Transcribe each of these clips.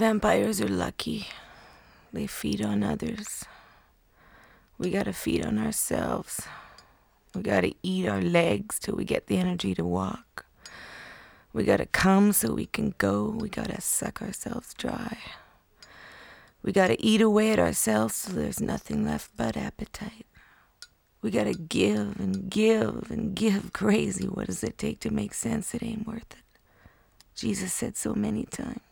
Vampires are lucky. They feed on others. We gotta feed on ourselves. We gotta eat our legs till we get the energy to walk. We gotta come so we can go. We gotta suck ourselves dry. We gotta eat away at ourselves so there's nothing left but appetite. We gotta give and give and give. Crazy, what does it take to make sense? It ain't worth it. Jesus said so many times.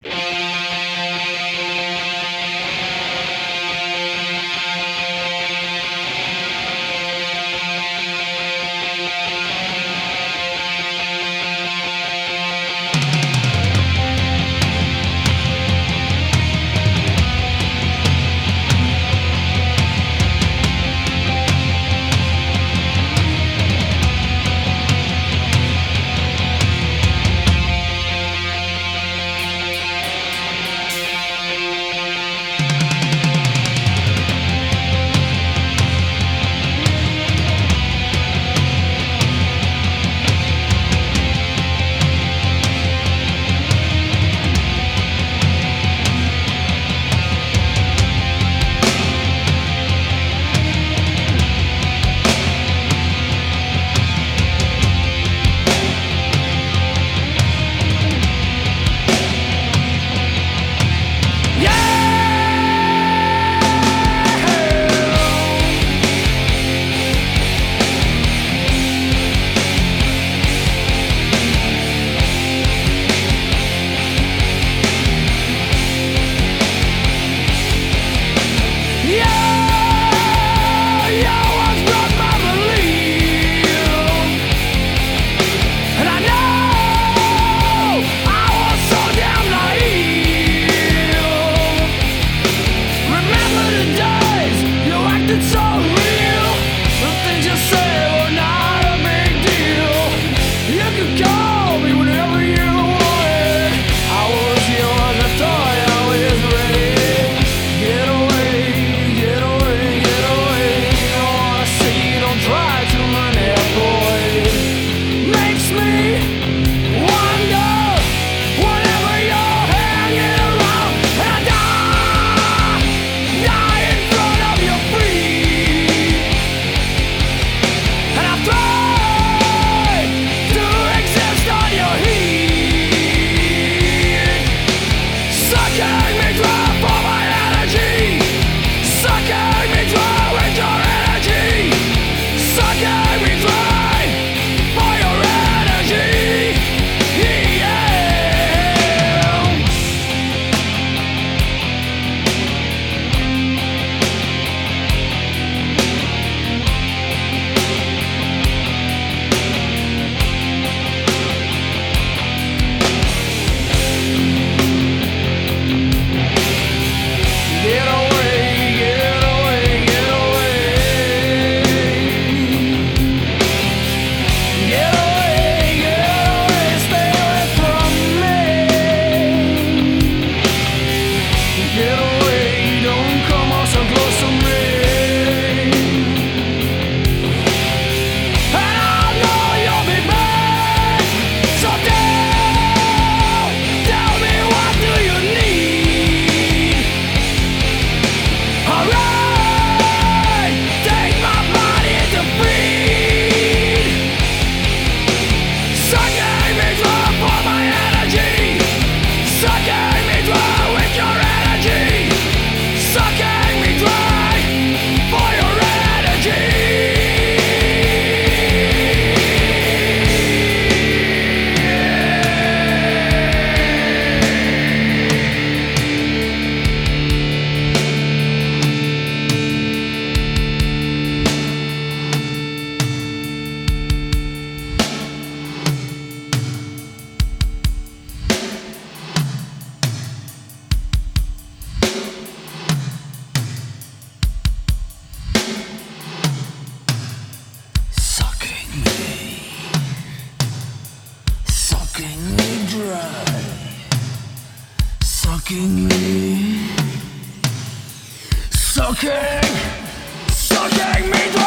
Sucking me, sucking me dry.